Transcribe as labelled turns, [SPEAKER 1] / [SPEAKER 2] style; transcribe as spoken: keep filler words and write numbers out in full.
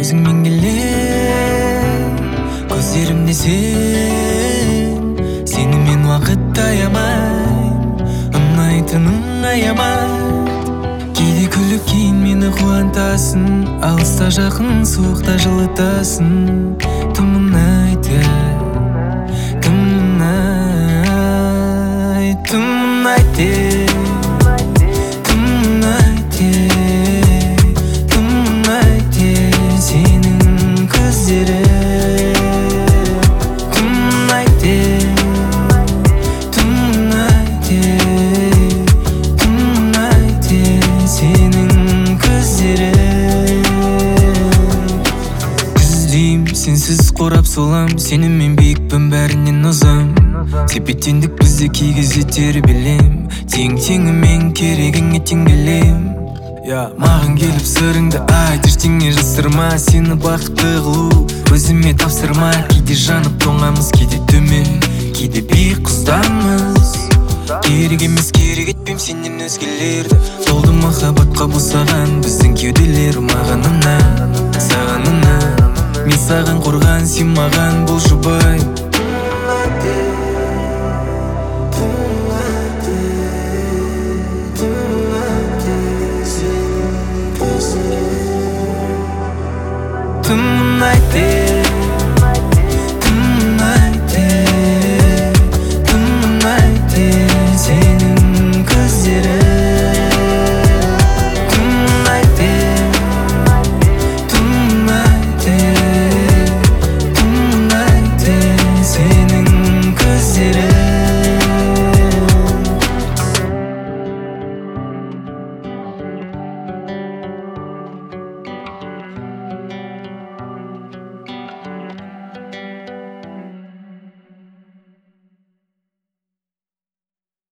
[SPEAKER 1] өзіңмен келем, көздерімде сен. Сені мен уақыт аямайм, ұнайтының аямай. Кейде күліп кейін мені қуантасың, алыста жақын, суықта жылытасың. Кіммін айты, кіммін айт, кіммін айты, кіммін айты, кіммін айты, сенің көздері. Кіммін айты, кіммін айты, кіммін айты, сенің көздері. Күздейм, сенсіз қорап солам, сенімен биікпін бәрінен озам. Тепе-теңдік бізді кей кезде тербелем, тең-теңімен керегіңе тең келем. Маған келіп сырыңды айт, ештеңе жасырма, сені бақытты қылу өзіме тапсырма. Кейде жанып тоңамыз, кейде төмен, кейде биік құздамыз. Керек емес, керек етпейм сенен өзгелерді.